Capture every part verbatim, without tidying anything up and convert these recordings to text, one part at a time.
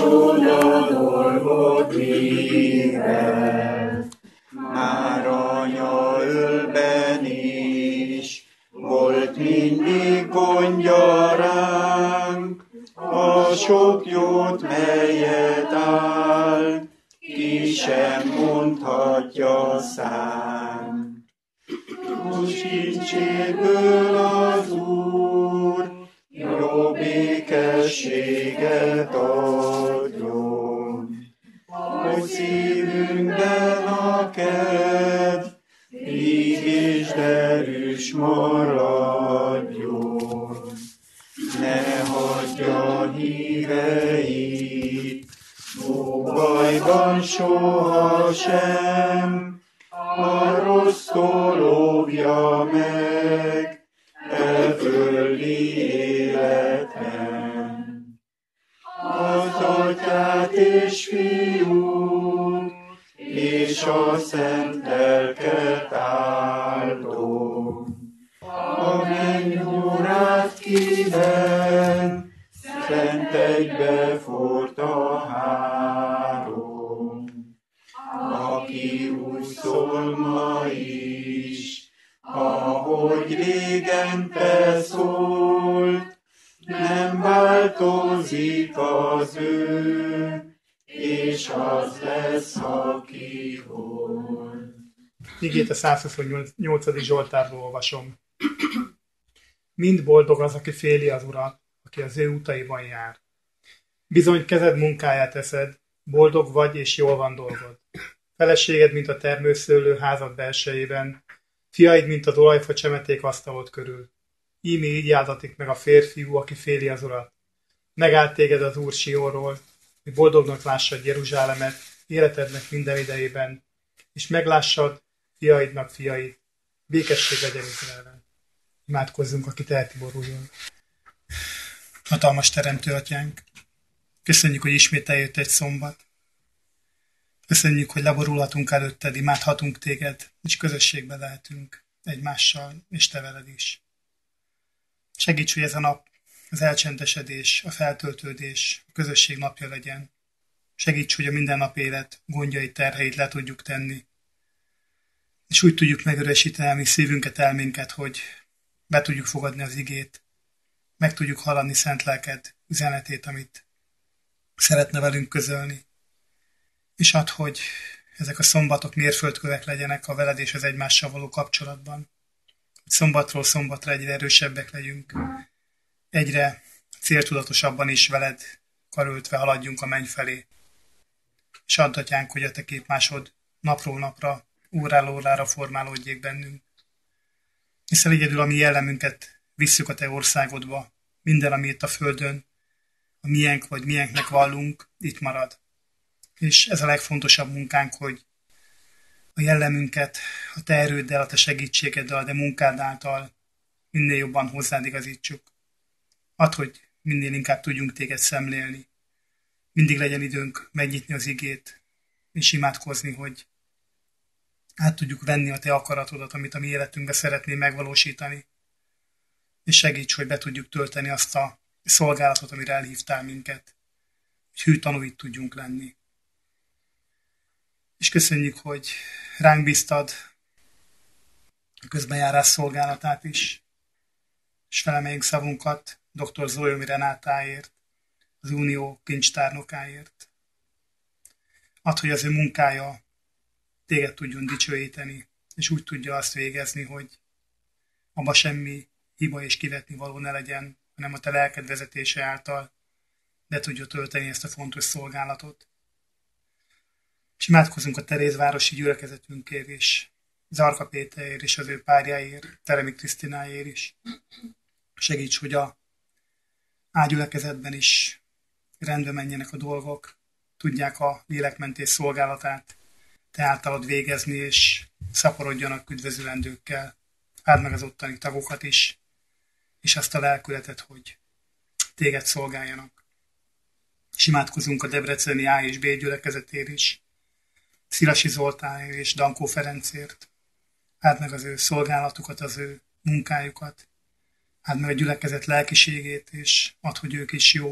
csoda dolgot végez. Már anya ölben is volt mindig gondja ránk, a sok jót, melyet áll, ki sem mondhatja szám. Segítségből az Úr jó békességet adjon, hogy szívünkben a kedv víg és derűs maradjon. Ne hagyja híveit bajban sohasem, a rossztól óvja meg e földi életem. Az Atyát és Fiút és a Szent Lelket áldom. A menny órát kiben, szent egybeforrt a három. Aki úgy szól ma is, ahogy régen te szólt, nem változik az ő, és az lesz, aki volt. Igét a százhuszonnyolcadik Zsoltárból olvasom. Mind boldog az, aki féli az Urat, aki az ő utaiban jár. Bizony kezed munkáját eszed, boldog vagy és jól van dolgod. Feleséged, mint a termőszőlő házad belsejében, fiaid, mint az olajfa csemeték asztalod körül. Íme így áldatik meg a férfiú, aki féli az Urat. Megállt téged az Úr Sionról, hogy boldognak lássad Jeruzsálemet életednek minden idejében, és meglássad fiaidnak fiait. Békesség legyen Izraelben. Imádkozzunk, aki teheti, boruljon. Hatalmas teremtő atyánk, köszönjük, hogy ismét eljött egy szombat. Köszönjük, hogy leborulhatunk előtted, imádhatunk téged, és közösségbe lehetünk egymással, és te veled is. Segíts, hogy ez a nap az elcsendesedés, a feltöltődés, a közösség napja legyen. Segíts, hogy a mindennap élet gondjait, terheit le tudjuk tenni. És úgy tudjuk megüresíteni a mi szívünket, elménket, hogy be tudjuk fogadni az igét, meg tudjuk hallani Szent Lelked üzenetét, amit szeretne velünk közölni. És add, hogy ezek a szombatok mérföldkövek legyenek a veled és az egymással való kapcsolatban. Hogy szombatról szombatra egyre erősebbek legyünk, egyre céltudatosabban is veled karöltve haladjunk a menny felé. És add, atyánk, hogy a te képmásod napról napra, óráról órára formálódjék bennünk. Hiszen egyedül a mi jellemünket visszük a te országodba, minden, ami itt a földön, a miénk vagy miénknek vallunk, itt marad. És ez a legfontosabb munkánk, hogy a jellemünket a te erőddel, a te segítségeddel, a te munkád által minél jobban hozzád igazítsuk. Add, hogy minél inkább tudjunk téged szemlélni. Mindig legyen időnk megnyitni az igét, és imádkozni, hogy át tudjuk venni a te akaratodat, amit a mi életünkbe szeretnél megvalósítani. És segíts, hogy be tudjuk tölteni azt a szolgálatot, amire elhívtál minket, hogy hű tanúid tudjunk lenni. És köszönjük, hogy ránk bíztad a közbenjárás szolgálatát is, és felemeljünk szavunkat dr. Zólyomi Renátáért, az Unió kincstárnokáért. Add, hogy az ő munkája téged tudjon dicsőíteni, és úgy tudja azt végezni, hogy abba semmi hiba és kivetni való ne legyen, hanem a te lelked vezetése által be tudja tölteni ezt a fontos szolgálatot. És imádkozunk a Terézvárosi gyülekezetünkért is, Zarka Péterért és az ő párjáért, Teremi Krisztináért is. Segíts, hogy a ágyülekezetben is rendbe menjenek a dolgok, tudják a lélekmentés szolgálatát te általad végezni, és szaporodjanak üdvözülendőkkel. Áld meg az ottani tagokat is, és azt a lelkületet, hogy téged szolgáljanak. És imádkozunk a Debreceni A és B gyülekezetért is, Szilasi Zoltánért és Dankó Ferencért. Áld meg az ő szolgálatukat, az ő munkájukat. Áld meg a gyülekezet lelkiségét, és add, hogy ők is jó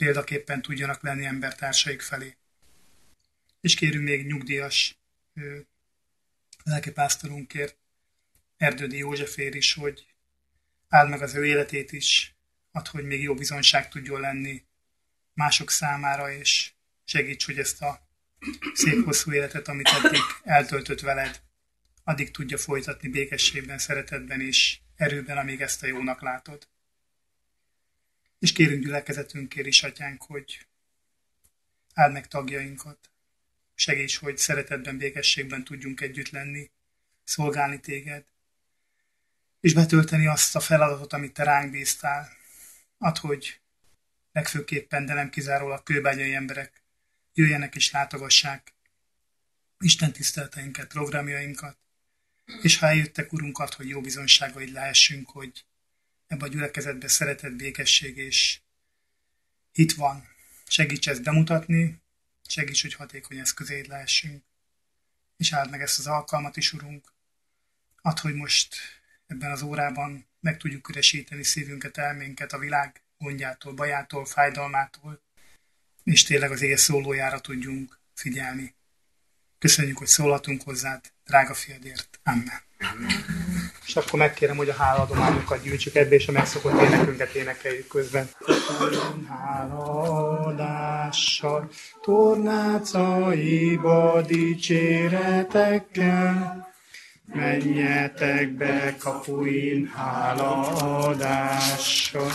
példaképpen tudjanak lenni embertársaik felé. És kérünk még nyugdíjas lelkipásztorunkért, Erdődi Józsefért is, hogy áld meg az ő életét is, add, hogy még jó bizonyság tudjon lenni mások számára, és segíts, hogy ezt a szép hosszú életet, amit eddig eltöltött veled, addig tudja folytatni békességben, szeretetben és erőben, amíg ezt a jónak látod. És kérünk gyülekezetünkért is, Atyánk, hogy áld meg tagjainkat, segíts, hogy szeretetben, békességben tudjunk együtt lenni, szolgálni téged, és betölteni azt a feladatot, amit te ránk bíztál. Add, hogy legfőképpen, de nem kizárólag kőbányai emberek jöjjenek és látogassák Isten tiszteleteinket, programjainkat, és ha eljöttek, Urunk, add, hogy jó bizonyságaid lehessünk, hogy ebbe a gyülekezetbe szeretet, békesség és hit van. Segíts ezt bemutatni, segíts, hogy hatékony eszközéid lehessünk, és áld meg ezt az alkalmat is, Urunk. Add, hogy most ebben az órában meg tudjuk üresíteni szívünket, elménket a világ gondjától, bajától, fájdalmától, és tényleg az ége szólójára tudjunk figyelni. Köszönjük, hogy szólhatunk hozzád, drága fiadért. Amen. És akkor megkérem, hogy a hálaadományokat gyűjtsük ebbe, és a megszokott énekünket énekeljük közben. Hálaadással, tornácaiba dicséretekkel, menjetek be kapuin hálaadással,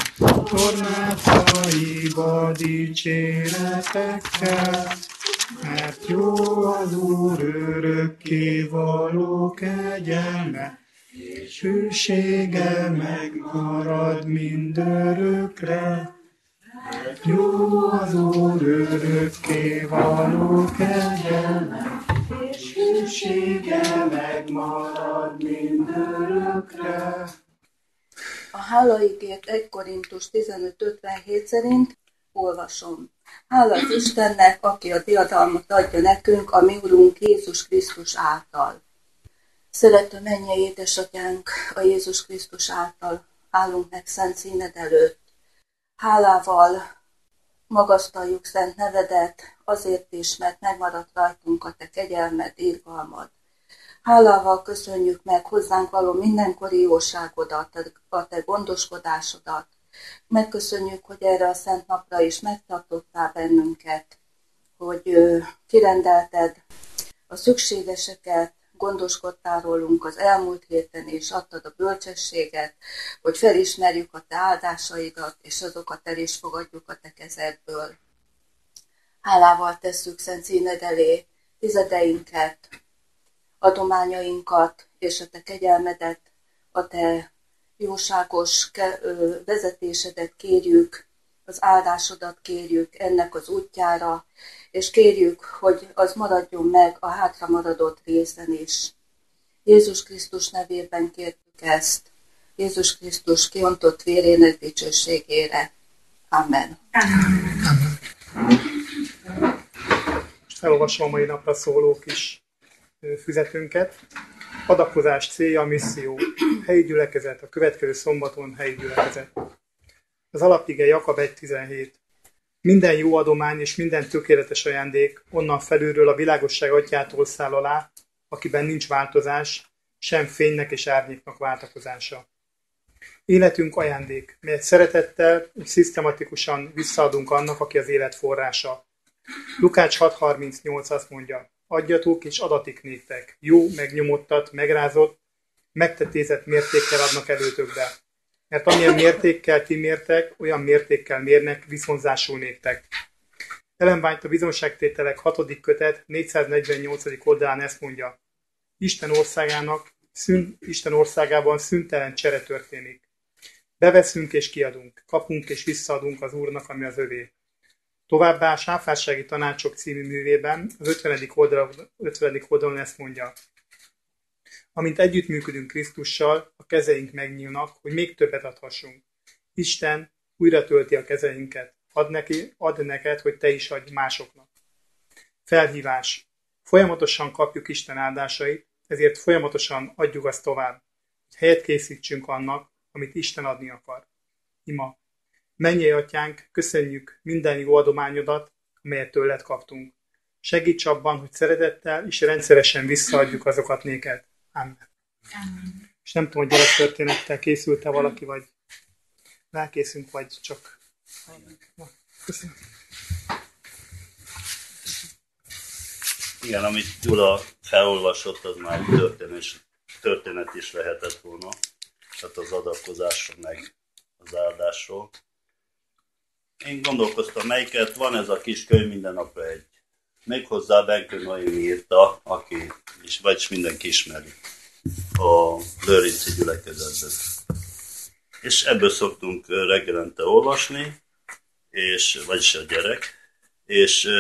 tornácaiba dicséretekkel, mert jó az Úr örökké való kegyelme, és hűsége megmarad mindörökre. Mert jó az Úr örökké való kegyelme, és hűsége megmarad mindörökre. A hálaigét egy Korintus tizenöt ötvenhét szerint olvasom. Hála az Istennek, aki a diadalmat adja nekünk, a mi Urunk Jézus Krisztus által. Szerető mennyei édesatyánk, a Jézus Krisztus által állunk meg szent színed előtt. Hálával magasztaljuk szent nevedet, azért is, mert megmaradt rajtunk a te kegyelmed, irgalmad. Hálával köszönjük meg hozzánk való mindenkori jóságodat, a te gondoskodásodat. Megköszönjük, hogy erre a szent napra is megtartottál bennünket, hogy kirendelted a szükségeseket, gondoskodtál rólunk az elmúlt héten, és adtad a bölcsességet, hogy felismerjük a te áldásaidat, és azokat el is fogadjuk a te kezedből. Hálával tesszük szent színed elé tizedeinket, adományainkat, és a te kegyelmedet, a te jóságos vezetésedet kérjük, az áldásodat kérjük ennek az útjára, és kérjük, hogy az maradjon meg a hátra maradott részen is. Jézus Krisztus nevében kértük ezt, Jézus Krisztus kiontott vérének dicsőségére. Amen. Amen. Most felolvasom a mai napra szóló kis füzetünket. Adakozás célja a misszió. Helyi gyülekezet, a következő szombaton helyi gyülekezet. Az alapige Jakab egy tizenhét. Minden jó adomány és minden tökéletes ajándék onnan felülről a világosság atyától száll alá, akiben nincs változás, sem fénynek és árnyéknak váltakozása. Életünk ajándék, melyet szeretettel és szisztematikusan visszaadunk annak, aki az élet forrása. Lukács hat harmincnyolc azt mondja, adjatok és adatik néktek, jó, megnyomottat, megrázott, megtetézett mértékkel adnak előtökbe. Mert amilyen mértékkel ti mértek, olyan mértékkel mérnek viszonzásul néktek. Ellen White a bizonságtételek hatodik kötet négyszáznegyvennyolcadik oldalán ezt mondja. Isten országának, szűn, Isten országában szüntelen csere történik. Beveszünk és kiadunk, kapunk és visszaadunk az Úrnak, ami az övé. Továbbá a Sáfársági Tanácsok című művében az ötvenedik oldalon, ötvenedik oldalon ezt mondja. Amint együttműködünk Krisztussal, a kezeink megnyílnak, hogy még többet adhassunk. Isten újra tölti a kezeinket. Add, neki, add neked, hogy te is adj másoknak. Felhívás. Folyamatosan kapjuk Isten áldásait, ezért folyamatosan adjuk azt tovább, hogy helyet készítsünk annak, amit Isten adni akar. Ima. Mennyei Atyánk, köszönjük minden jó adományodat, amelyet tőled kaptunk. Segíts abban, hogy szeretettel és rendszeresen visszaadjuk azokat néked. Amen. Amen. És nem tudom, hogy gyerektörténettel készült-e valaki, vagy rákészünk, vagy csak... Na, köszönöm. Igen, amit Gyula felolvasott, az már történet, történet is lehetett volna. Tehát az adakozásról, meg az áldásról. Én gondolkoztam, melyiket, van ez a kis könyv minden napra egy. Méghozzá Benkő Noémi írta, aki is, vagyis mindenki ismeri a Lőrinci gyülekezetben. És ebből szoktunk reggelente olvasni, és, vagyis a gyerek, és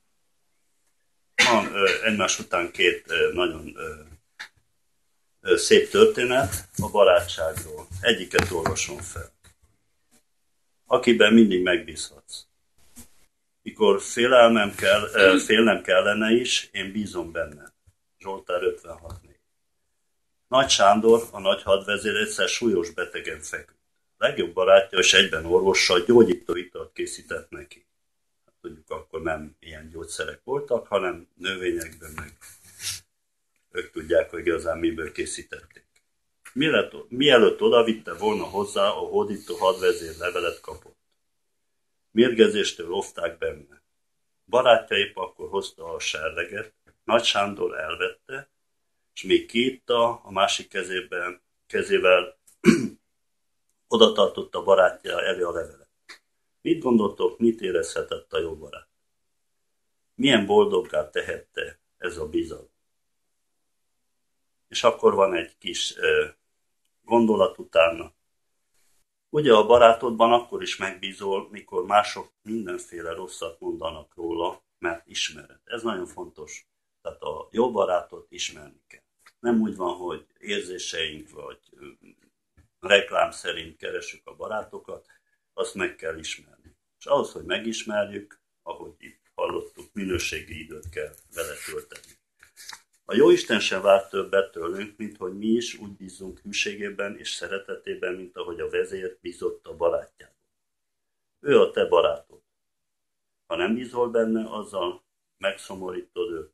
van egymás után két nagyon szép történet a barátságról. Egyiket olvasom fel. Akiben mindig megbízhatsz. Mikor félelmem kell, félnem kellene is, én bízom benne. Zsoltár ötvenhat négy. Nagy Sándor, a nagy hadvezér egyszer súlyos betegen feküdt. Legjobb barátja és egyben orvossal gyógyító italt készített neki. Hát tudjuk, akkor nem ilyen gyógyszerek voltak, hanem növényekben meg. Ők tudják, hogy igazán miből készítették. Mielőtt odavitte volna hozzá, a hódító hadvezér levelet kapott. Mérgezéstől óvták benne. Barátja épp akkor hozta a serleget, Nagy Sándor elvette, és még kiitta, a másik kezében, kezével oda tartotta barátja elé a levelet. Mit gondoltok, mit érezhetett a jó barát? Milyen boldoggá tehette ez a bizalom? És akkor van egy kis ö, gondolat utána. Ugye a barátodban akkor is megbízol, mikor mások mindenféle rosszat mondanak róla, mert ismered. Ez nagyon fontos. Tehát a jó barátot ismerni kell. Nem úgy van, hogy érzéseink vagy reklám szerint keresünk a barátokat, azt meg kell ismerni. És ahhoz, hogy megismerjük, ahogy itt hallottuk, minőségi időt kell vele tölteni. A Jóisten sem vár többet tőlünk, mint hogy mi is úgy bízzunk hűségében és szeretetében, mint ahogy a vezér bízott a barátjában. Ő a te barátod. Ha nem bízol benne, azzal megszomorítod őt.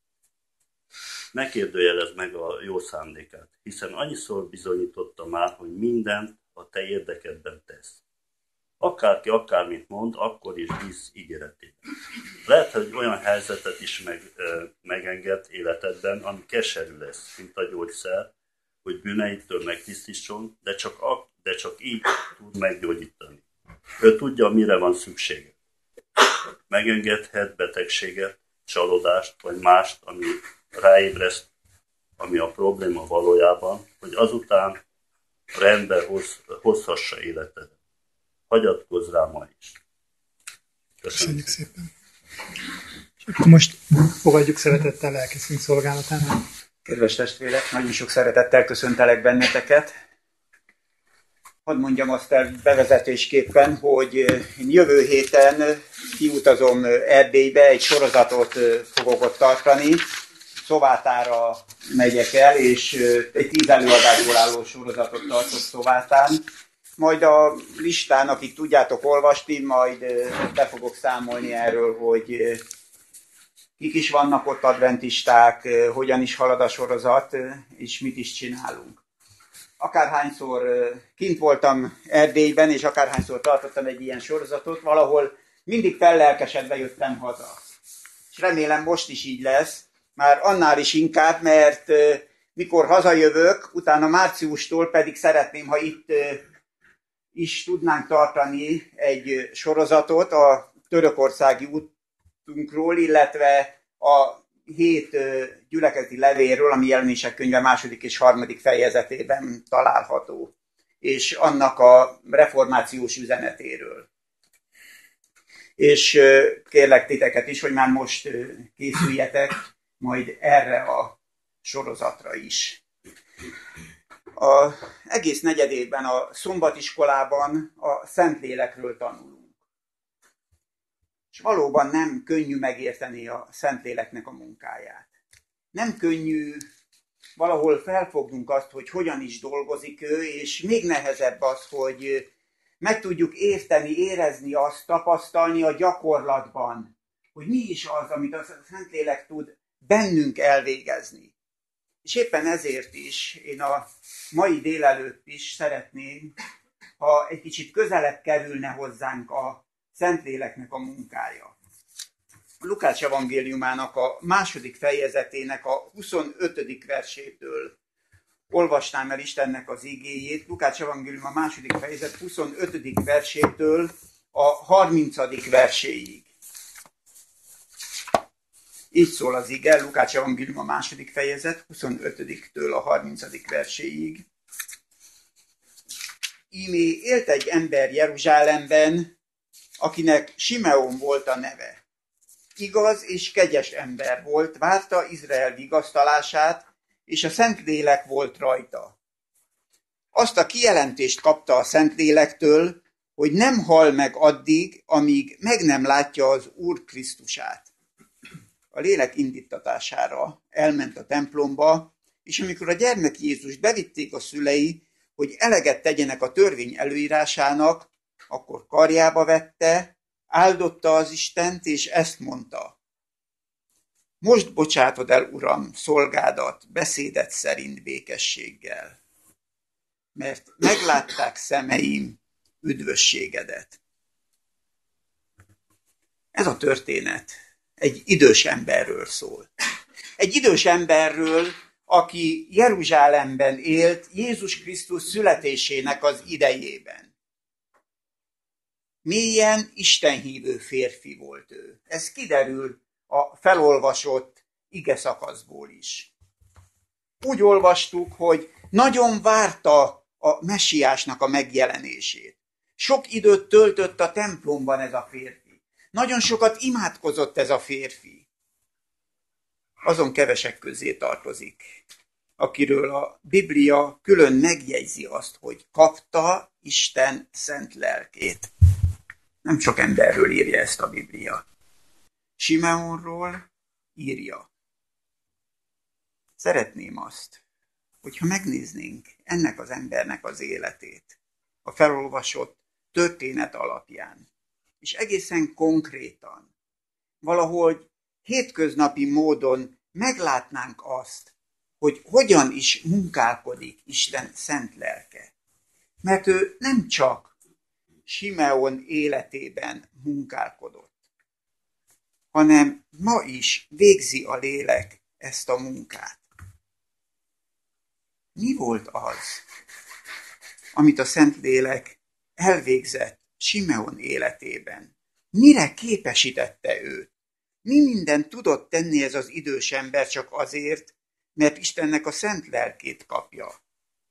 Ne kérdőjelezd meg a jó szándékát, hiszen annyiszor bizonyította már, hogy mindent a te érdekedben tesz. Akárki akármit mond, akkor is bíz ígéretében. Lehet, hogy olyan helyzetet is meg, ö, megenged életedben, ami keserű lesz, mint a gyógyszer, hogy bűneitől megtisztítson, de csak, de csak így tud meggyógyítani. Ő tudja, mire van szüksége. Megengedhet betegséget, csalódást, vagy mást, ami ráébreszt, ami a probléma valójában, hogy azután rendbe hoz, hozhassa életedet. Hagyatkozz rá ma is. Köszönöm. Köszönjük szépen. És akkor most fogadjuk szeretettel lelkészünk szolgálatára. Kedves testvérek, nagyon sok szeretettel köszöntelek benneteket. Hadd mondjam azt el bevezetésképpen, hogy én jövő héten kiutazom Erdélybe, egy sorozatot fogok ott tartani. Szovátára megyek el, és egy tíz előadásból álló sorozatot tartok Szovátán. Majd a listán, akik tudjátok olvasni, majd be fogok számolni erről, hogy kik is vannak ott adventisták, hogyan is halad a sorozat, és mit is csinálunk. Akárhányszor kint voltam Erdélyben, és akárhányszor tartottam egy ilyen sorozatot, valahol mindig fellelkesedve jöttem haza. És remélem most is így lesz, már annál is inkább, mert mikor hazajövök, utána márciustól pedig szeretném, ha itt is tudnánk tartani egy sorozatot a törökországi útunkról, illetve a hét gyülekezeti levélről, ami Jelenések könyve második és harmadik fejezetében található, és annak a reformációs üzenetéről. És kérlek titeket is, hogy már most készüljetek majd erre a sorozatra is. Az egész negyedévben a szombatiskolában a Szentlélekről tanulunk. És valóban nem könnyű megérteni a Szentléleknek a munkáját. Nem könnyű valahol felfognunk azt, hogy hogyan is dolgozik ő, és még nehezebb az, hogy meg tudjuk érteni, érezni azt, tapasztalni a gyakorlatban, hogy mi is az, amit a Szentlélek tud bennünk elvégezni. És éppen ezért is én a mai délelőtt is szeretném, ha egy kicsit közelebb kerülne hozzánk a Szentléleknek a munkája. A Lukács evangéliumának a második fejezetének a huszonötödik versétől olvasnám el Istennek az igéjét. Lukács evangélium a második fejezet huszonötödik versétől a harmincadik verséig. Így szól az ige, Lukács evangélium a második fejezet huszonötödiktől a harmincadik verséig. Ímé élt egy ember Jeruzsálemben, akinek Simeon volt a neve. Igaz és kegyes ember volt, várta Izrael vigasztalását, és a Szentlélek volt rajta. Azt a kijelentést kapta a Szentlélektől, hogy nem hal meg addig, amíg meg nem látja az Úr Krisztusát. A lélek indítatására elment a templomba, és amikor a gyermek Jézust bevitték a szülei, hogy eleget tegyenek a törvény előírásának, akkor karjába vette, áldotta az Istent, és ezt mondta. Most bocsátod el, Uram, szolgádat, beszédet szerint békességgel, mert meglátták szemeim üdvösségedet. Ez a történet egy idős emberről szól. Egy idős emberről, aki Jeruzsálemben élt Jézus Krisztus születésének az idejében. Mélyen istenhívő férfi volt ő. Ez kiderül a felolvasott ige szakaszból is. Úgy olvastuk, hogy nagyon várta a messiásnak a megjelenését. Sok időt töltött a templomban ez a férfi. Nagyon sokat imádkozott ez a férfi. Azon kevesek közé tartozik, akiről a Biblia külön megjegyzi azt, hogy kapta Isten szent lelkét. Nem sok emberről írja ezt a Biblia. Simeonról írja. Szeretném azt, hogyha megnéznénk ennek az embernek az életét, a felolvasott történet alapján, és egészen konkrétan, valahogy hétköznapi módon meglátnánk azt, hogy hogyan is munkálkodik Isten szent lelke. Mert ő nem csak Simeon életében munkálkodott, hanem ma is végzi a lélek ezt a munkát. Mi volt az, amit a Szentlélek elvégzett Simeon életében? Mire képesítette őt? Mi mindent tudott tenni ez az idős ember csak azért, mert Istennek a szent lelkét kapja?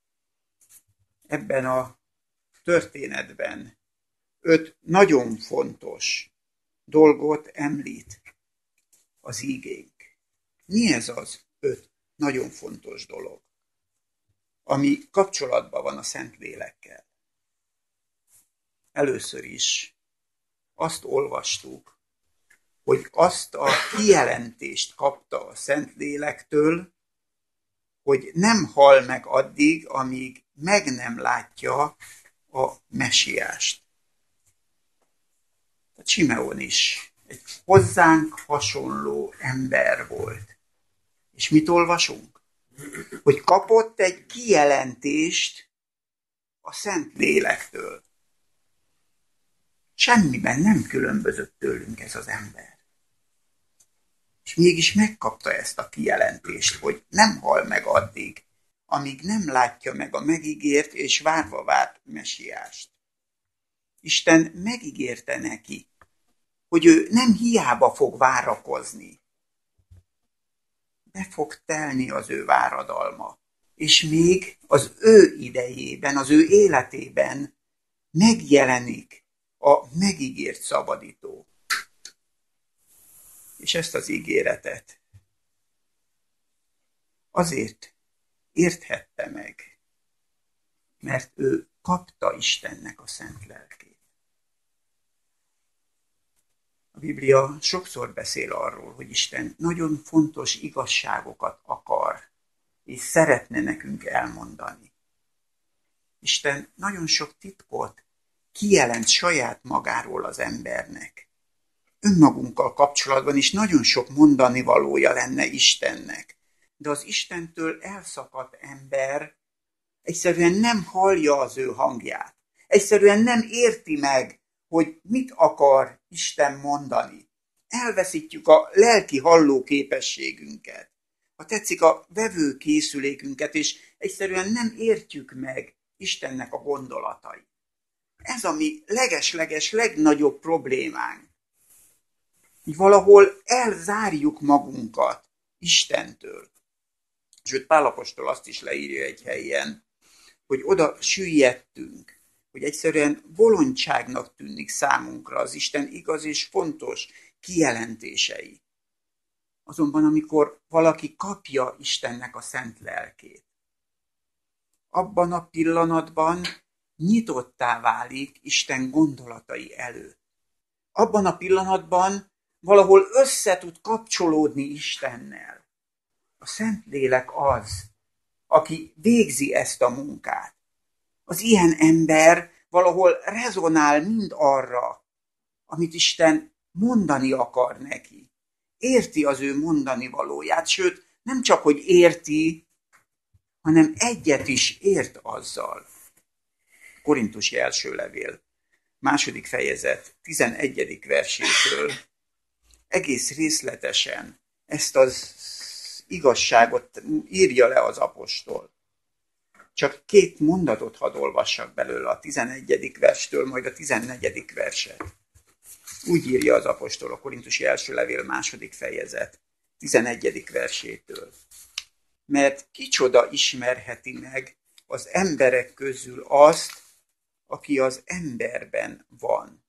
Ebben a történetben öt nagyon fontos dolgot említ az ígénk. Mi ez az öt nagyon fontos dolog, ami kapcsolatban van a Szentlélekkel? Először is azt olvastuk, hogy azt a kijelentést kapta a Szentlélektől, hogy nem hal meg addig, amíg meg nem látja a messiást. A Simeon is egy hozzánk hasonló ember volt. És mit olvasunk? Hogy kapott egy kijelentést a Szentlélektől. Semmiben nem különbözött tőlünk ez az ember. És mégis megkapta ezt a kijelentést, hogy nem hal meg addig, amíg nem látja meg a megígért és várva várt messiást. Isten megígérte neki, hogy ő nem hiába fog várakozni. Be fog telni az ő váradalma, és még az ő idejében, az ő életében megjelenik a megígért szabadító. És ezt az ígéretet azért érthette meg, mert ő kapta Istennek a szent lelkét. A Biblia sokszor beszél arról, hogy Isten nagyon fontos igazságokat akar, és szeretne nekünk elmondani. Isten nagyon sok titkot kijelent saját magáról az embernek. Önmagunkkal kapcsolatban is nagyon sok mondani valója lenne Istennek. De az Istentől elszakadt ember egyszerűen nem hallja az ő hangját. Egyszerűen nem érti meg, hogy mit akar Isten mondani. Elveszítjük a lelki halló képességünket. Ha tetszik, a vevő készülékünket, és egyszerűen nem értjük meg Istennek a gondolatait. Ez a mi leges-leges legnagyobb problémánk. Így valahol elzárjuk magunkat Istentől. Sőt, Pál apostol azt is leírja egy helyen, hogy oda süllyedtünk, hogy egyszerűen bolondságnak tűnik számunkra az Isten igaz és fontos kijelentései. Azonban, amikor valaki kapja Istennek a szent lelkét, abban a pillanatban nyitottá válik Isten gondolatai előtt. Abban a pillanatban valahol össze tud kapcsolódni Istennel. A Szentlélek az, aki végzi ezt a munkát. Az ilyen ember valahol rezonál mind arra, amit Isten mondani akar neki. Érti az ő mondani valóját, sőt, nem csak, hogy érti, hanem egyet is ért azzal. Korintusi első levél, második fejezet, tizenegyedik versétől egész részletesen ezt az igazságot írja le az apostol. Csak két mondatot hadd olvassak belőle, a tizenegyedik verstől, majd a tizennegyedik verset. Úgy írja az apostol a Korintusi első levél második fejezet, tizenegyedik versétől. Mert kicsoda ismerheti meg az emberek közül azt, aki az emberben van.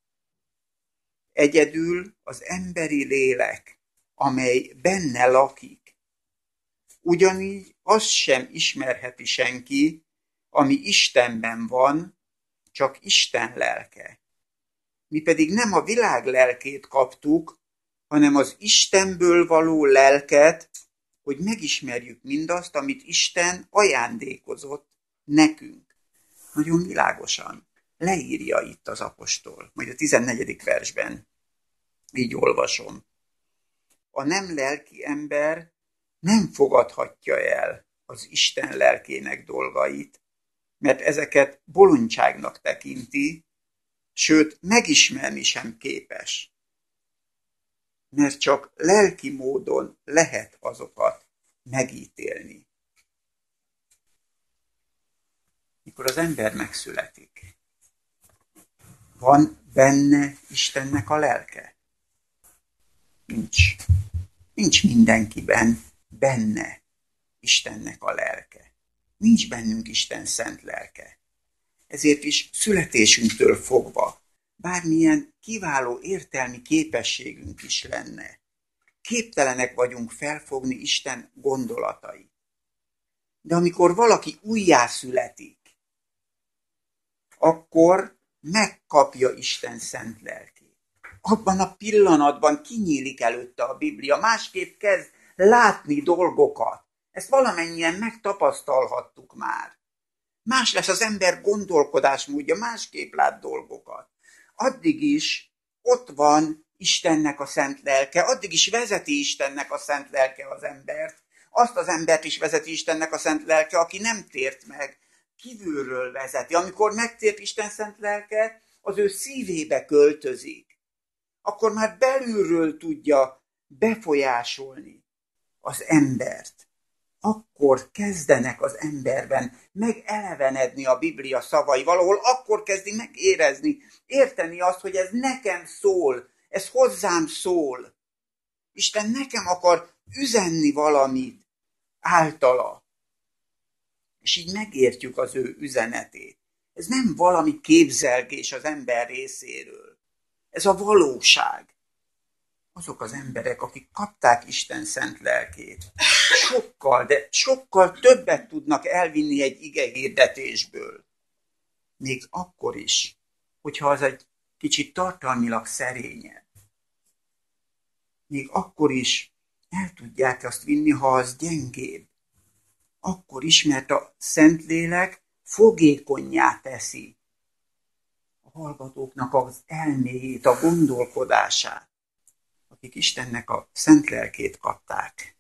Egyedül az emberi lélek, amely benne lakik. Ugyanígy azt sem ismerheti senki, ami Istenben van, csak Isten lelke. Mi pedig nem a világ lelkét kaptuk, hanem az Istenből való lelket, hogy megismerjük mindazt, amit Isten ajándékozott nekünk. Nagyon világosan leírja itt az apostol, majd a tizennegyedik versben. Így olvasom. A nem lelki ember nem fogadhatja el az Isten lelkének dolgait, mert ezeket bolondságnak tekinti, sőt, megismerni sem képes. Mert csak lelki módon lehet azokat megítélni. Mikor az ember megszületik, van benne Istennek a lelke? Nincs. Nincs mindenkiben benne Istennek a lelke. Nincs bennünk Isten szent lelke. Ezért is születésünktől fogva, bármilyen kiváló értelmi képességünk is lenne, képtelenek vagyunk felfogni Isten gondolatait. De amikor valaki újjászületik, akkor megkapja Isten szent lelkét. Abban a pillanatban kinyílik előtte a Biblia, másképp kezd látni dolgokat. Ezt valamennyien megtapasztalhattuk már. Más lesz az ember gondolkodásmódja, másképp lát dolgokat. Addig is ott van Istennek a szent lelke, addig is vezeti Istennek a szent lelke az embert. Azt az embert is vezeti Istennek a szent lelke, aki nem tért meg, kívülről vezeti. Amikor megtért Isten szent lelke, az ő szívébe költözik. Akkor már belülről tudja befolyásolni az embert. Akkor kezdenek az emberben megelevenedni a Biblia szavai. Valahol akkor kezdi megérezni, érteni azt, hogy ez nekem szól, ez hozzám szól. Isten nekem akar üzenni valamit általa. És így megértjük az ő üzenetét. Ez nem valami képzelgés az ember részéről. Ez a valóság. Azok az emberek, akik kapták Isten szent lelkét, sokkal, de sokkal többet tudnak elvinni egy igehirdetésből. Még akkor is, hogyha az egy kicsit tartalmilag szerényebb. Még akkor is el tudják azt vinni, ha az gyengébb. Akkor is, mert a Szentlélek fogékonnyá teszi a hallgatóknak az elméjét, a gondolkodását, akik Istennek a szent lelkét kapták,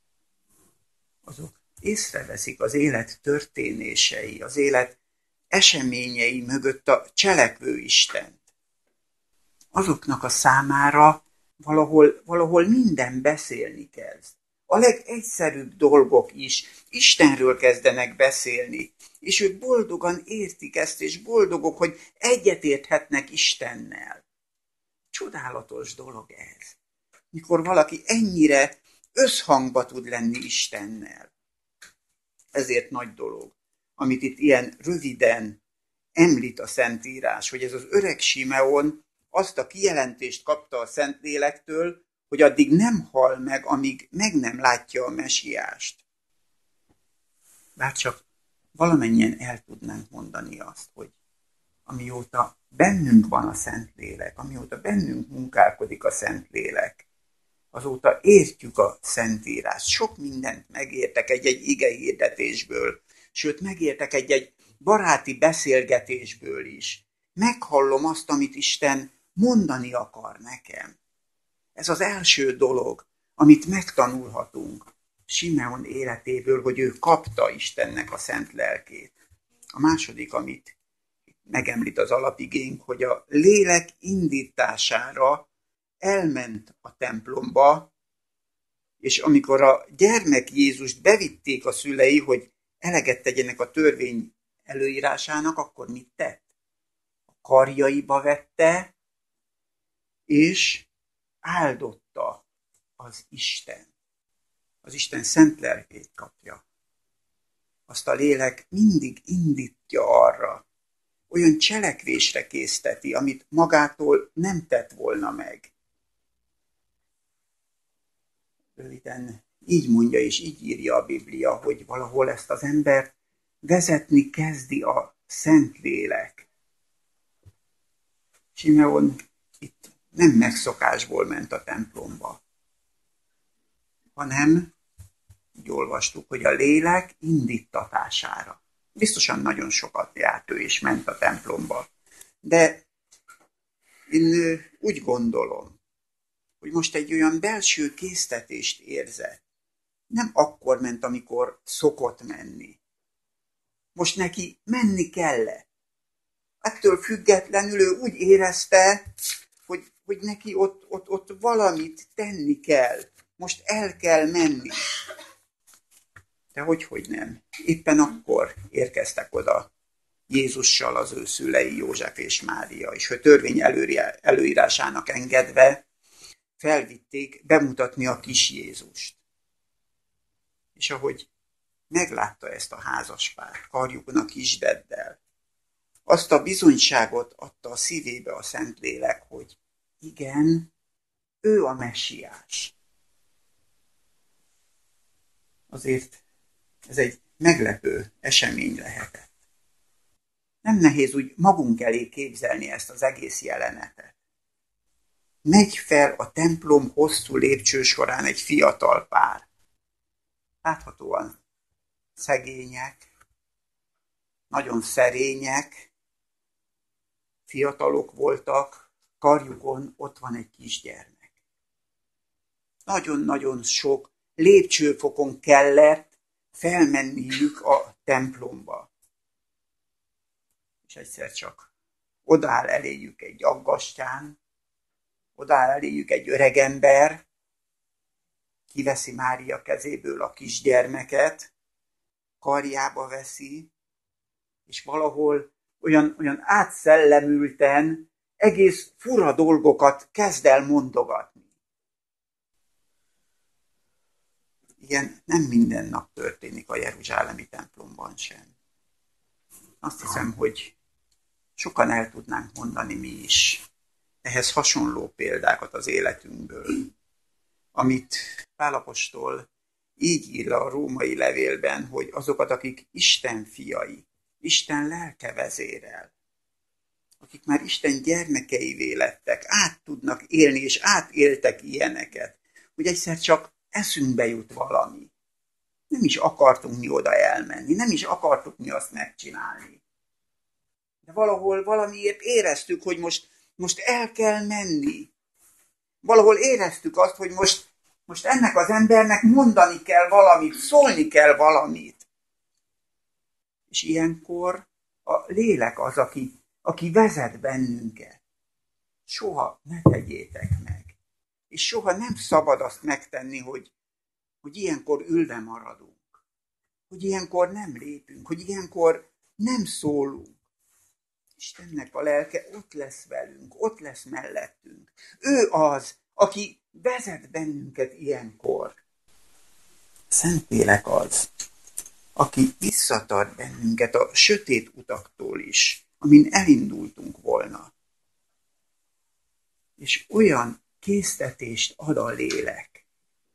azok észreveszik az élet történései, az élet eseményei mögött a cselekvő Istent. Azoknak a számára valahol, valahol minden beszélni kezd. A legegyszerűbb dolgok is Istenről kezdenek beszélni, és ők boldogan értik ezt, és boldogok, hogy egyetérthetnek Istennel. Csodálatos dolog ez, mikor valaki ennyire összhangba tud lenni Istennel. Ezért nagy dolog, amit itt ilyen röviden említ a Szentírás, hogy ez az öreg Simeon azt a kijelentést kapta a Szentlélektől, hogy addig nem hal meg, amíg meg nem látja a mesiást. Bárcsak valamennyien el tudnánk mondani azt, hogy amióta bennünk van a Szentlélek, amióta bennünk munkálkodik a Szentlélek, azóta értjük a Szentírást. Sok mindent megértek egy-egy igehirdetésből, sőt megértek egy-egy baráti beszélgetésből is. Meghallom azt, amit Isten mondani akar nekem. Ez az első dolog, amit megtanulhatunk Simeon életéből, hogy ő kapta Istennek a szent lelkét. A második, amit megemlít az alapigénk, hogy a lélek indítására elment a templomba, és amikor a gyermek Jézust bevitték a szülei, hogy eleget tegyenek a törvény előírásának, akkor mit tett? A karjaiba vette, és áldotta az Isten. Az Isten szent lelkét kapja. Azt a lélek mindig indítja arra, olyan cselekvésre készteti, amit magától nem tett volna meg. Röviden így mondja és így írja a Biblia, hogy valahol ezt az embert vezetni kezdi a Szentlélek. Simeon itt nem megszokásból ment a templomba, hanem úgy olvastuk, hogy a lélek indítatására. Biztosan nagyon sokat járt ő és ment a templomba. De én úgy gondolom, hogy most egy olyan belső késztetést érzett. Nem akkor ment, amikor szokott menni. Most neki menni kellett. Ettől függetlenül ő úgy érezte, hogy, hogy neki ott, ott, ott valamit tenni kell. Most el kell menni. De hogy, hogy nem. Éppen akkor érkeztek oda Jézussal az ő szülei, József és Mária, és ő törvény előírásának engedve felvitték bemutatni a kis Jézust. És ahogy meglátta ezt a házaspárt karjukon a kisdeddel, azt a bizonyságot adta a szívébe a Szentlélek, hogy igen, ő a messiás. Azért ez egy meglepő esemény lehetett. Nem nehéz úgy magunk elé képzelni ezt az egész jelenetet. Megy fel a templom hosszú lépcső során egy fiatal pár. Láthatóan szegények, nagyon szerények, fiatalok voltak, karjukon ott van egy kisgyermek. Nagyon-nagyon sok lépcsőfokon kellett felmenniük a templomba. És egyszer csak odáll eléjük egy aggastyán, odáll eléjük egy öregember, kiveszi Mária kezéből a kisgyermeket, karjába veszi, és valahol olyan, olyan átszellemülten egész fura dolgokat kezd el mondogatni. Igen, nem minden nap történik a jeruzsálemi templomban sem. Azt hiszem, hogy sokan el tudnánk mondani mi is ehhez hasonló példákat az életünkből, amit Pál apostol így ír a római levélben, hogy azokat, akik Isten fiai, Isten lelke vezérel, akik már Isten gyermekeivé lettek, át tudnak élni, és átéltek ilyeneket, hogy egyszer csak eszünkbe jut valami. Nem is akartunk mi oda elmenni, nem is akartuk mi azt megcsinálni. De valahol valamiért éreztük, hogy most, most el kell menni. Valahol éreztük azt, hogy most, most ennek az embernek mondani kell valamit, szólni kell valamit. És ilyenkor a lélek az, aki, aki vezet bennünket. Soha ne tegyétek meg. És soha nem szabad azt megtenni, hogy, hogy ilyenkor ülve maradunk. Hogy ilyenkor nem lépünk, hogy ilyenkor nem szólunk. Istennek a lelke ott lesz velünk, ott lesz mellettünk. Ő az, aki vezet bennünket ilyenkor. Szentlélek az, aki visszatart bennünket a sötét utaktól is, amin elindultunk volna. És olyan késztetést ad a lélek,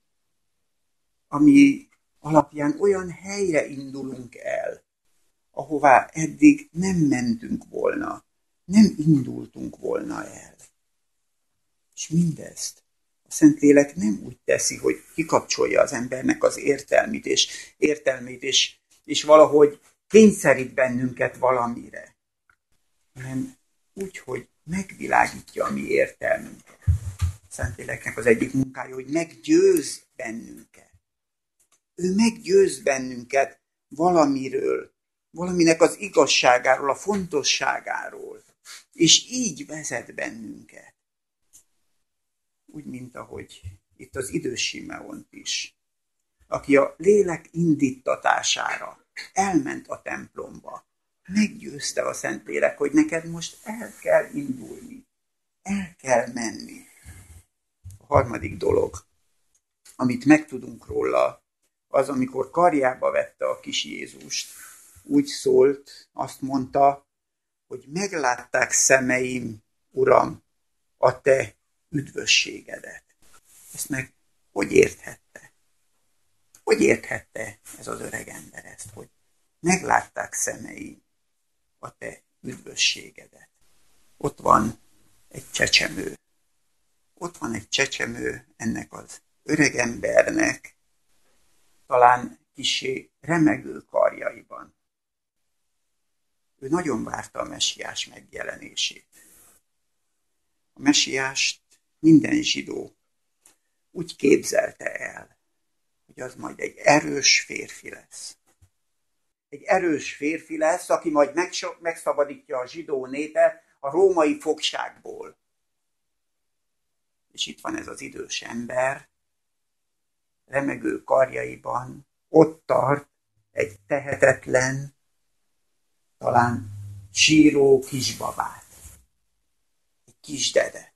ami alapján olyan helyre indulunk el, ahová eddig nem mentünk volna, nem indultunk volna el. És mindezt a Szentlélek nem úgy teszi, hogy kikapcsolja az embernek az értelmét, és, értelmét és, és valahogy kényszerít bennünket valamire, hanem úgy, hogy megvilágítja a mi értelmünket. A Szentléleknek az egyik munkája, hogy meggyőz bennünket. Ő meggyőz bennünket valamiről, valaminek az igazságáról, a fontosságáról, és így vezet bennünket. Úgy, mint ahogy itt az idős Simeont is, aki a lélek indítatására elment a templomba, meggyőzte a Szentlélek, hogy neked most el kell indulni, el kell menni. A harmadik dolog, amit megtudunk róla, az, amikor karjába vette a kis Jézust, úgy szólt, azt mondta, hogy meglátták szemeim, Uram, a te üdvösségedet. Ezt meg hogy érthette? Hogy érthette ez az öreg ember ezt, hogy meglátták szemeim a te üdvösségedet? Ott van egy csecsemő. Ott van egy csecsemő ennek az öreg embernek, talán kissé remegő karjaiban. Ő nagyon várta a messiás megjelenését. A messiást minden zsidó úgy képzelte el, hogy az majd egy erős férfi lesz. Egy erős férfi lesz, aki majd megszabadítja a zsidó népet a római fogságból. És itt van ez az idős ember, remegő karjaiban, ott tart egy tehetetlen, talán síró kisbabát. Egy kisdedet.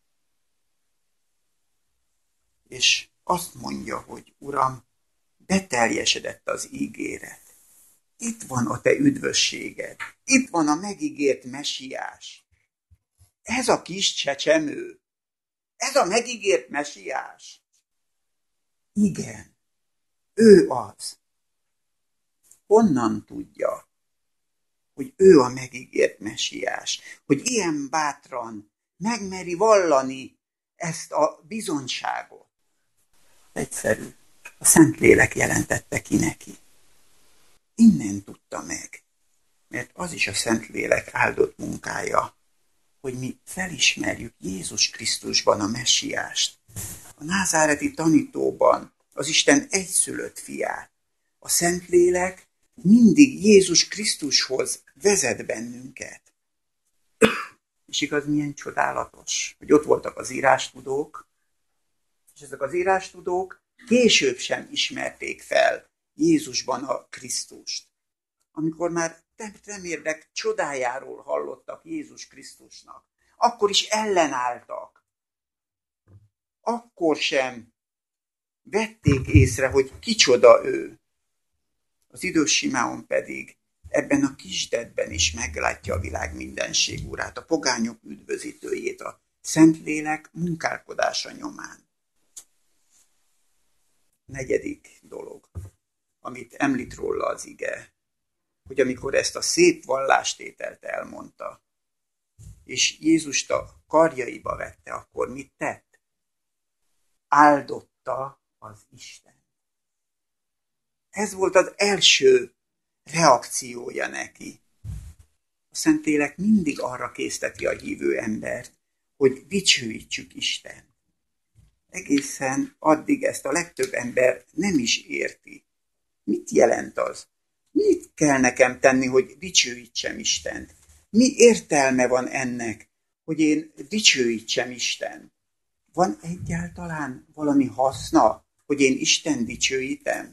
És azt mondja, hogy Uram, beteljesedett az ígéret. Itt van a te üdvösséged. Itt van a megígért messiás. Ez a kis csecsemő. Ez a megígért messiás. Igen, ő az. Honnan tudja, hogy ő a megígért messiás? Hogy ilyen bátran megmeri vallani ezt a bizonyságot? Egyszerű. A Szentlélek jelentette ki neki. Innen tudta meg. Mert az is a Szentlélek áldott munkája, hogy mi felismerjük Jézus Krisztusban a messiást. A názáreti tanítóban az Isten egyszülött fiát. A Szentlélek mindig Jézus Krisztushoz vezet bennünket. És igaz, milyen csodálatos, hogy ott voltak az írástudók, és ezek az írástudók később sem ismerték fel Jézusban a Krisztust. Amikor már temérdek csodájáról hallottak Jézus Krisztusnak, akkor is ellenálltak. Akkor sem vették észre, hogy kicsoda ő. Az idős Simeon pedig ebben a kisdedben is meglátja a világ mindenség urát, a pogányok üdvözítőjét, a Szentlélek munkálkodása nyomán. Negyedik dolog, amit említ róla az ige, hogy amikor ezt a szép vallástételt elmondta, és Jézust a karjaiba vette, akkor mit tett? Áldotta az Isten. Ez volt az első reakciója neki. A Szentlélek mindig arra készteti a hívő embert, hogy dicsőítsük Istent. Egészen addig ezt a legtöbb ember nem is érti. Mit jelent az? Mit kell nekem tenni, hogy dicsőítsem Istent? Mi értelme van ennek, hogy én dicsőítsem Istent? Van egyáltalán valami haszna, hogy én Isten dicsőítem?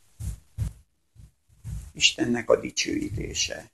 Istennek a dicsőítése,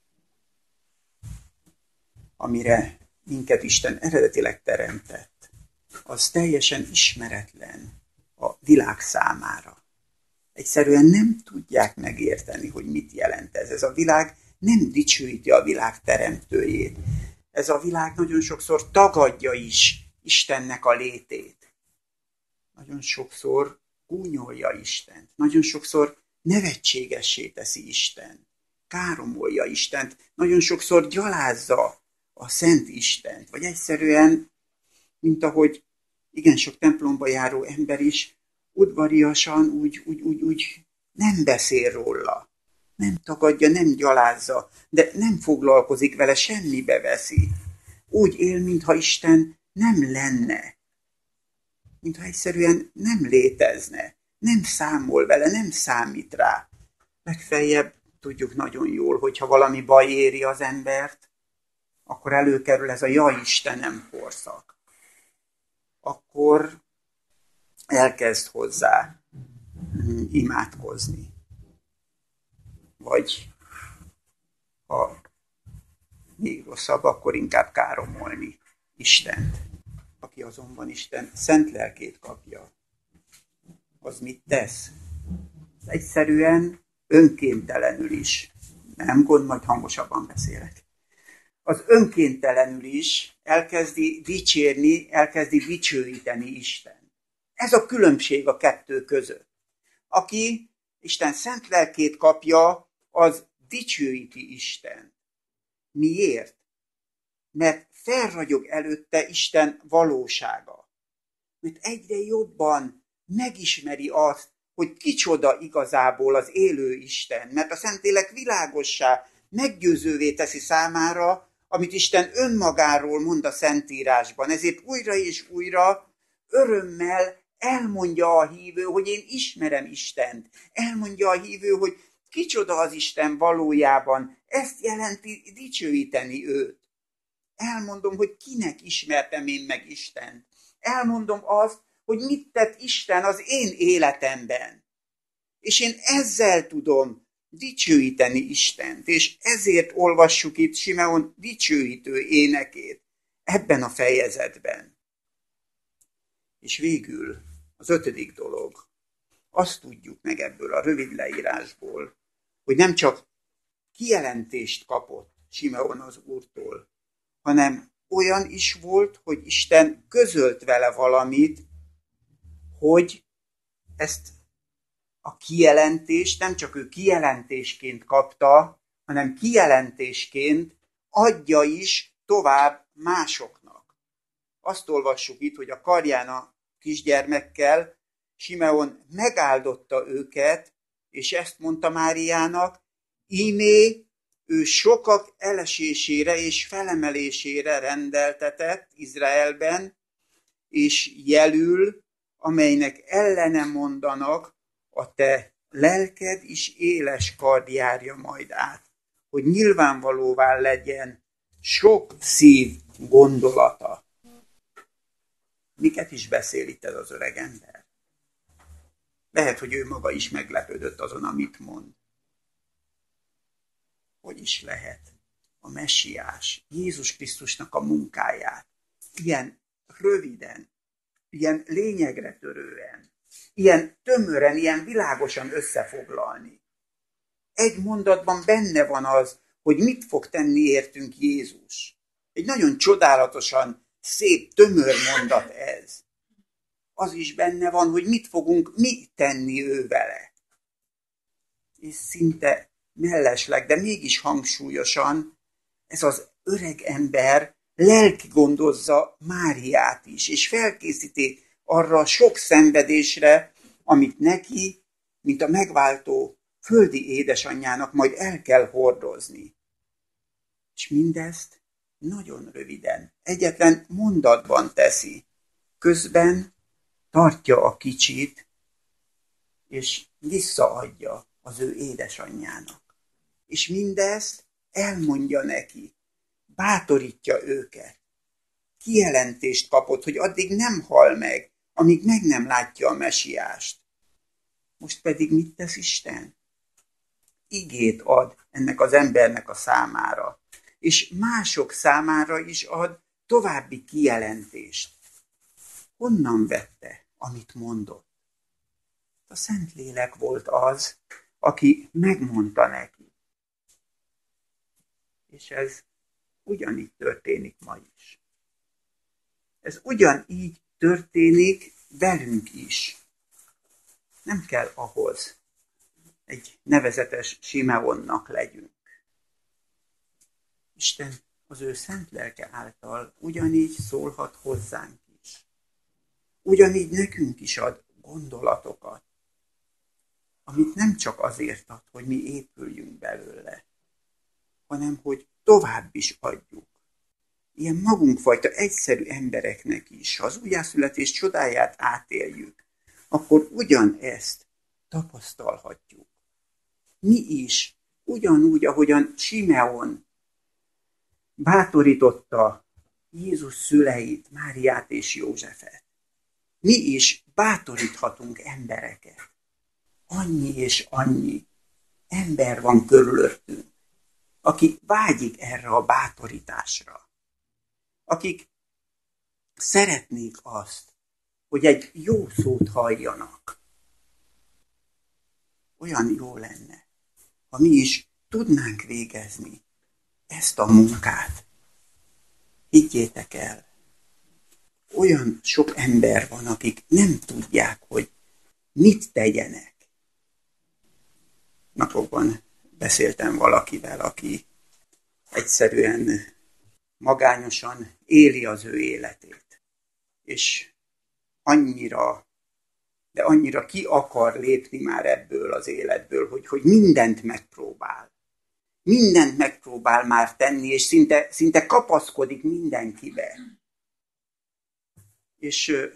amire minket Isten eredetileg teremtett, az teljesen ismeretlen a világ számára. Egyszerűen nem tudják megérteni, hogy mit jelent ez. Ez a világ nem dicsőíti a világ teremtőjét. Ez a világ nagyon sokszor tagadja is Istennek a létét. Nagyon sokszor gúnyolja Istent. Nagyon sokszor nevetségessé teszi Isten. Káromolja Istent. Nagyon sokszor gyalázza a Szent Istent. Vagy egyszerűen, mint ahogy igen sok templomba járó ember is, udvariasan úgy, úgy, úgy, úgy nem beszél róla. Nem tagadja, nem gyalázza, de nem foglalkozik vele, semmibe veszi. Úgy él, mintha Isten nem lenne. Mintha egyszerűen nem létezne. Nem számol vele, nem számít rá. Legfeljebb tudjuk nagyon jól, hogyha valami baj éri az embert, akkor előkerül ez a ja Istenem korszak. Akkor elkezd hozzá imádkozni. Vagy ha még rosszabb, akkor inkább káromolni Istent. Aki azonban Isten szent lelkét kapja, az mit tesz? Egyszerűen önkéntelenül is. Nem gond, majd hangosabban beszélek. Az önkéntelenül is elkezdi dicsérni, elkezdi dicsőíteni Isten. Ez a különbség a kettő között. Aki Isten szent lelkét kapja, az dicsőíti Isten. Miért? Mert felragyog előtte Isten valósága. Mert egyre jobban megismeri azt, hogy kicsoda igazából az élő Isten. Mert a Szentlélek világossá, meggyőzővé teszi számára, amit Isten önmagáról mond a Szentírásban. Ezért újra és újra örömmel elmondja a hívő, hogy én ismerem Istent. Elmondja a hívő, hogy kicsoda az Isten valójában. Ezt jelenti dicsőíteni őt. Elmondom, hogy kinek ismertem én meg Istent. Elmondom azt, hogy mit tett Isten az én életemben. És én ezzel tudom dicsőíteni Istent. És ezért olvassuk itt Simeon dicsőítő énekét ebben a fejezetben. És végül az ötödik dolog. Azt tudjuk meg ebből a rövid leírásból, hogy nem csak kijelentést kapott Simeon az Úrtól, hanem olyan is volt, hogy Isten közölt vele valamit, hogy ezt a kijelentést nem csak ő kijelentésként kapta, hanem kijelentésként adja is tovább másoknak. Azt olvassuk itt, hogy a karján a kisgyermekkel Simeon megáldotta őket, és ezt mondta Máriának, ímé ő sokak elesésére és felemelésére rendeltetett Izraelben, és jelül, amelynek ellene mondanak, a te lelked is éles kard járja majd át, hogy nyilvánvalóvá legyen sok szív gondolata. Miket is beszél itt ez az öreg ember? Lehet, hogy ő maga is meglepődött azon, amit mond. Hogy is lehet a messiás, Jézus Krisztusnak a munkáját ilyen röviden, ilyen lényegre törően, ilyen tömören, ilyen világosan összefoglalni. Egy mondatban benne van az, hogy mit fog tenni értünk Jézus. Egy nagyon csodálatosan szép, tömör mondat ez. Az is benne van, hogy mit fogunk mi tenni ő vele. És szinte mellesleg, de mégis hangsúlyosan ez az öreg ember lelki gondozza Máriát is, és felkészíti arra a sok szenvedésre, amit neki, mint a megváltó földi édesanyjának majd el kell hordozni. És mindezt nagyon röviden, egyetlen mondatban teszi. Közben tartja a kicsit, és visszaadja az ő édesanyjának. És mindezt elmondja neki, bátorítja őket. Kijelentést kapott, hogy addig nem hal meg, amíg meg nem látja a mesiást. Most pedig mit tesz Isten? Igét ad ennek az embernek a számára, és mások számára is ad további kijelentést. Honnan vette, amit mondott? A Szentlélek volt az, aki megmondta neki. És ez ugyanígy történik ma is. Ez ugyanígy történik velünk is. Nem kell ahhoz egy nevezetes Simeonnak legyünk. Isten az ő szent lelke által ugyanígy szólhat hozzánk is. Ugyanígy nekünk is ad gondolatokat, amit nem csak azért ad, hogy mi épüljünk belőle, hanem hogy tovább is adjuk. Ilyen magunkfajta egyszerű embereknek is, ha az újjászületés csodáját átéljük, akkor ugyanezt tapasztalhatjuk. Mi is, ugyanúgy, ahogyan Simeon bátorította Jézus szüleit, Máriát és Józsefet. Mi is bátoríthatunk embereket. Annyi és annyi ember van körülöttünk, aki vágyik erre a bátorításra. Akik szeretnék azt, hogy egy jó szót halljanak. Olyan jó lenne, ha mi is tudnánk végezni ezt a munkát. Higgyétek el, olyan sok ember van, akik nem tudják, hogy mit tegyenek. Napokban beszéltem valakivel, aki egyszerűen magányosan éli az ő életét. És annyira, de annyira ki akar lépni már ebből az életből, hogy, hogy mindent megpróbál. Mindent megpróbál már tenni, és szinte, szinte kapaszkodik mindenkibe. És ö,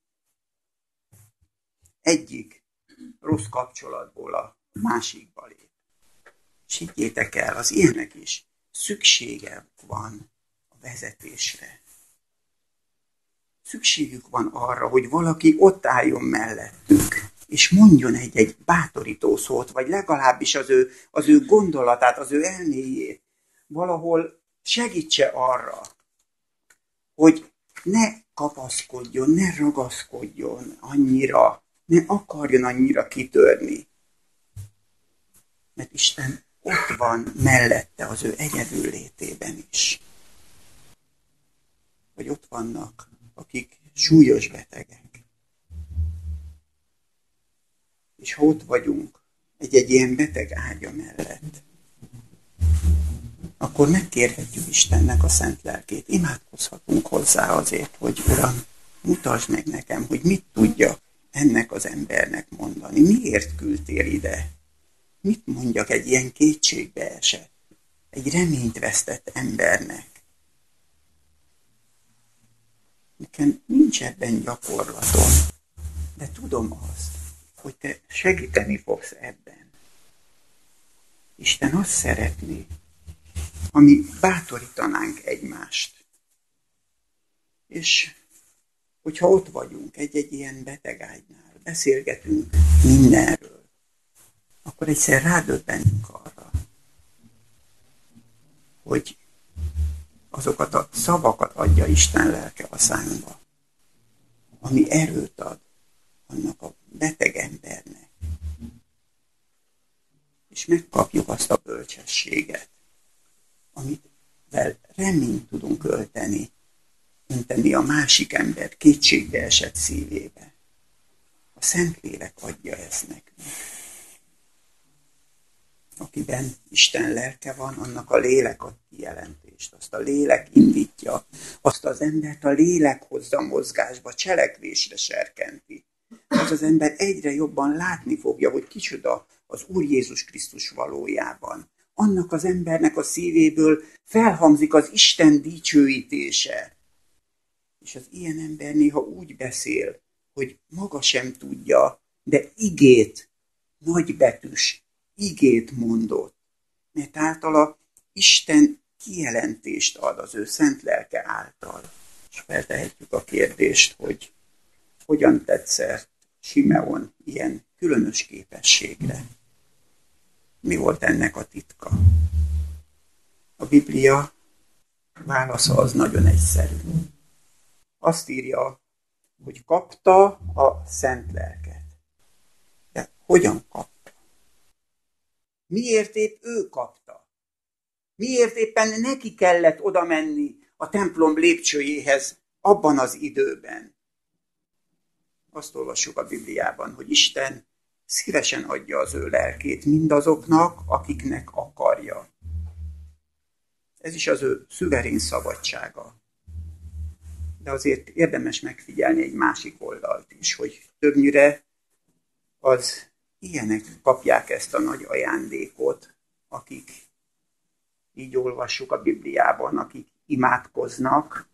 egyik rossz kapcsolatból a másikba lép. És higgyétek el, az ilyenek is szüksége van a vezetésre. Szükségük van arra, hogy valaki ott álljon mellettük, és mondjon egy-egy bátorító szót, vagy legalábbis az ő, az ő gondolatát, az ő elméjét valahol segítse arra, hogy ne kapaszkodjon, ne ragaszkodjon annyira, ne akarjon annyira kitörni. Mert Isten ott van mellette az ő egyedül létében is. Vagy ott vannak, akik súlyos betegek. És ha ott vagyunk egy-egy ilyen beteg ágya mellett, akkor megkérhetjük Istennek a szent lelkét. Imádkozhatunk hozzá azért, hogy Uram, mutasd meg nekem, hogy mit tudjak ennek az embernek mondani. Miért küldtél ide? Mit mondjak egy ilyen kétségbe esett, egy reményt vesztett embernek? Nekem nincs ebben gyakorlatom, de tudom azt, hogy te segíteni fogsz ebben. Isten azt szeretné, ha mi bátorítanánk egymást. És hogyha ott vagyunk egy-egy ilyen betegágynál, beszélgetünk mindenről, akkor egyszer rádöbbenünk arra, hogy azokat a szavakat adja Isten lelke a szánkba, ami erőt ad annak a beteg embernek. És megkapjuk azt a bölcsességet, amit reményt tudunk ölteni, önteni a másik ember kétségbe esett szívébe. A Szentlélek adja ezt nekünk. Akiben Isten lelke van, annak a lélek ad kijelentést, azt a lélek indítja, azt az embert a lélek hozza mozgásba, cselekvésre serkenti. Az az ember egyre jobban látni fogja, hogy kicsoda az Úr Jézus Krisztus valójában, annak az embernek a szívéből felhangzik az Isten dicsőítése. És az ilyen ember néha úgy beszél, hogy maga sem tudja, de igét, nagybetűs igét mondott. Mert általa Isten kijelentést ad az ő szent lelke által. És feltehetjük a kérdést, hogy hogyan tett szert Simeon ilyen különös képességre. Mi volt ennek a titka? A Biblia válasza az nagyon egyszerű. Azt írja, hogy kapta a szent lelket. De hogyan kapta? Miért épp ő kapta? Miért éppen neki kellett oda menni a templom lépcsőjéhez abban az időben? Azt olvassuk a Bibliában, hogy Isten szívesen adja az ő lelkét mindazoknak, akiknek akarja. Ez is az ő szuverén szabadsága. De azért érdemes megfigyelni egy másik oldalt is, hogy többnyire az ilyenek kapják ezt a nagy ajándékot, akik, így olvassuk a Bibliában, akik imádkoznak,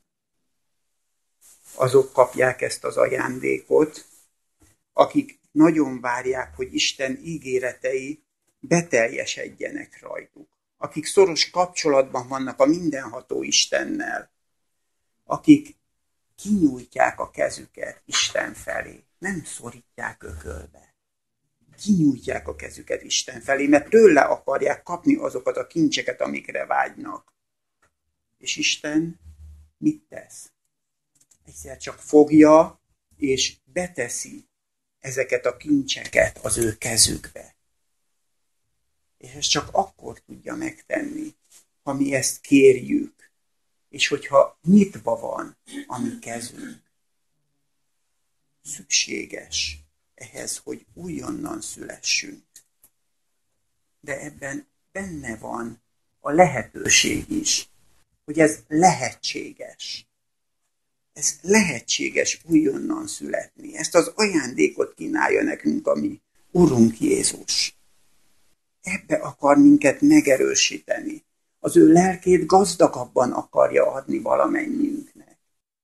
azok kapják ezt az ajándékot, akik nagyon várják, hogy Isten ígéretei beteljesedjenek rajtuk, akik szoros kapcsolatban vannak a mindenható Istennel, akik kinyújtják a kezüket Isten felé, nem szorítják ökölbe. Kinyújtják a kezüket Isten felé, mert tőle akarják kapni azokat a kincseket, amikre vágynak. És Isten mit tesz? Egyszer csak fogja, és beteszi ezeket a kincseket az ő kezükbe. És ezt csak akkor tudja megtenni, ha mi ezt kérjük, és hogyha nyitva van a mi kezünk. Szükséges ehhez, hogy újonnan szülessünk. De ebben benne van a lehetőség is, hogy ez lehetséges. Ez lehetséges újonnan születni. Ezt az ajándékot kínálja nekünk a mi Urunk Jézus. Ebbe akar minket megerősíteni. Az ő lelkét gazdagabban akarja adni valamennyiünknek.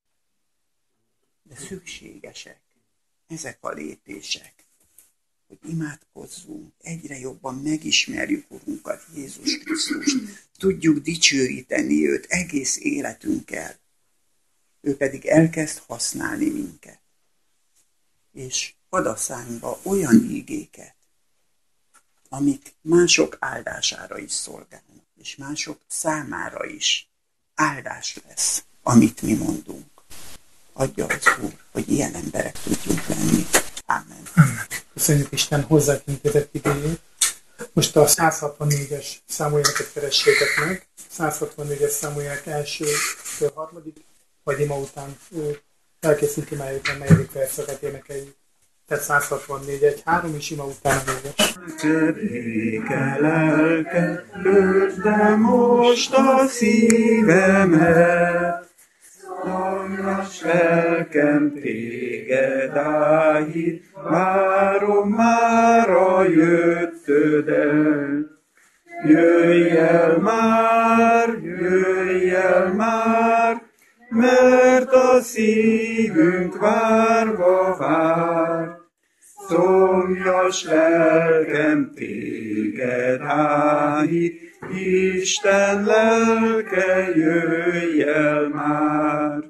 De szükségesek ezek a lépések, hogy imádkozzunk, egyre jobban megismerjük Urunkat, Jézus Krisztust, tudjuk dicsőíteni őt egész életünkkel. Ő pedig elkezd használni minket. És ad a szánkba olyan ígéket, amik mások áldására is szolgálnak, és mások számára is áldás lesz, amit mi mondunk. Adja az Úr, hogy ilyen emberek tudjunk lenni. Ámen. Köszönjük Isten hozzá intézett igéjét. Most a száz hatvannégyes számújéneket keressétek meg. száz hatvannégyes számújének első, harmadik, vagy ima után elkészült imája után negyedik verszeket énekeljük. Tehát száz hatvannégy, egy három és ima után a négyes. Cseréke lelke, töltsd be most a szívemet, szomjas lelkem téged áhít, várom már a jöttödet. Jöjj el már, jöjj el már, mert a szívünk várva vár. Szomjas lelkem téged áhít, Isten lelke, jöjj el már.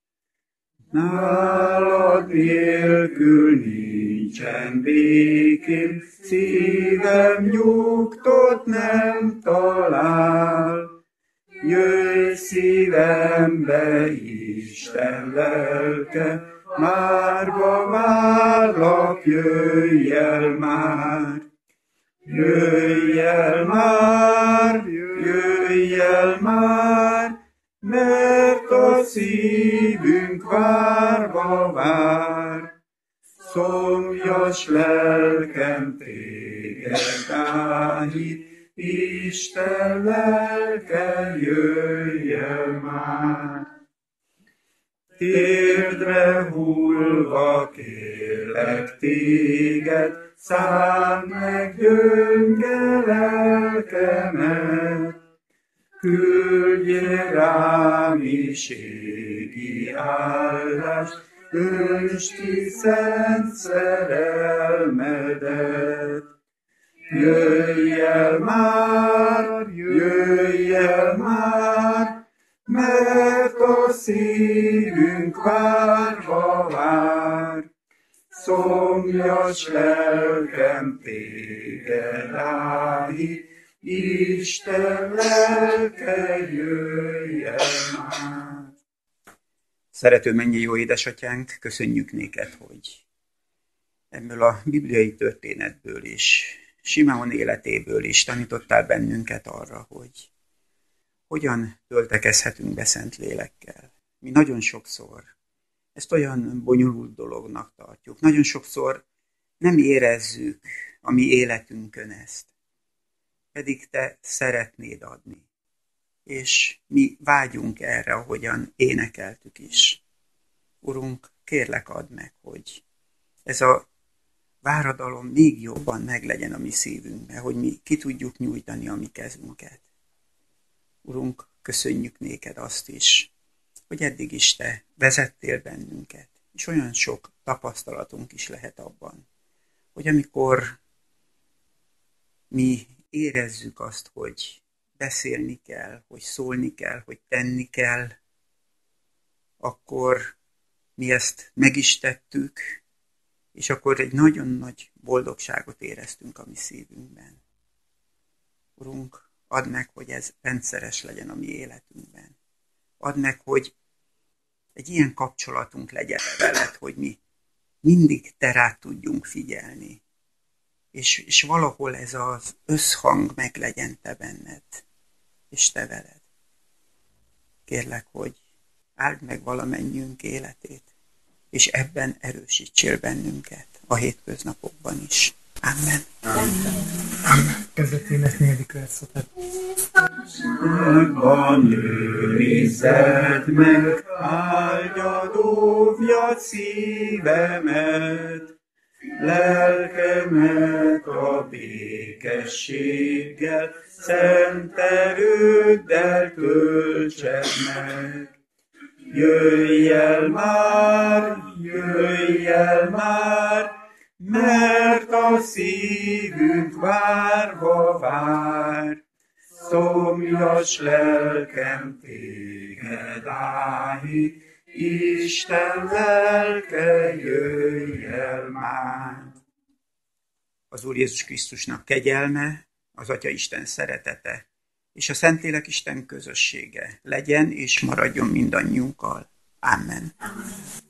Nálad nélkül nincsen békém, szívem nyugtot nem talál. Jöjj szívembe, Isten lelke, márva várlak, jöjj el már. Jöjj el már, jöjj el már, mert a szívünk várva vár. Szomjas lelkem téged áhít, Isten lelke, jöjj el már. Térdre hullva kérlek téged, szánd meg gyönge lelkem, szívemet, küldjél rám is égi állást, öntsd ki szent szerelmedet. Jöjj el már, jöjj el már, mert a szívünk várva vár. Szomjas lelkem téged áhít, Isten lelke, jöjj el már. Szerető mennyi jó édesatyánk, köszönjük néked, hogy ebből a bibliai történetből is, Simeon életéből is tanítottál bennünket arra, hogy hogyan töltekezhetünk be szent lélekkel. Mi nagyon sokszor ezt olyan bonyolult dolognak tartjuk. Nagyon sokszor nem érezzük a mi életünkön ezt. Pedig te szeretnéd adni. És mi vágyunk erre, ahogyan énekeltük is. Urunk, kérlek add meg, hogy ez a váradalom még jobban meglegyen a mi szívünkben, hogy mi ki tudjuk nyújtani a mi kezünket. Urunk, köszönjük néked azt is, hogy eddig is te vezettél bennünket, és olyan sok tapasztalatunk is lehet abban, hogy amikor mi érezzük azt, hogy beszélni kell, hogy szólni kell, hogy tenni kell, akkor mi ezt meg is tettük, és akkor egy nagyon nagy boldogságot éreztünk a mi szívünkben. Urunk, add meg, hogy ez rendszeres legyen a mi életünkben. Add meg, hogy egy ilyen kapcsolatunk legyen veled, hogy mi mindig te rád tudjunk figyelni. És, és valahol ez az összhang meg legyen te benned, és te veled. Kérlek, hogy áld meg valamennyiünk életét, és ebben erősítsél bennünket a hétköznapokban is. Amen. Amen. Kezdett énekelni negyedik verszakot. Van őrized meg, áldjad óvjad szívemet, lelkemet a békességgel, szent erőddel töltsed meg. Jöjj el már, jöjj el már, mert a szívünk várva vár. Szomjas lelkem téged áhít, Isten lelke, jöjj el már. Az Úr Jézus Krisztusnak kegyelme, az Atya Isten szeretete, és a Szentlélek Isten közössége legyen és maradjon mindannyiunkkal. Amen. Amen.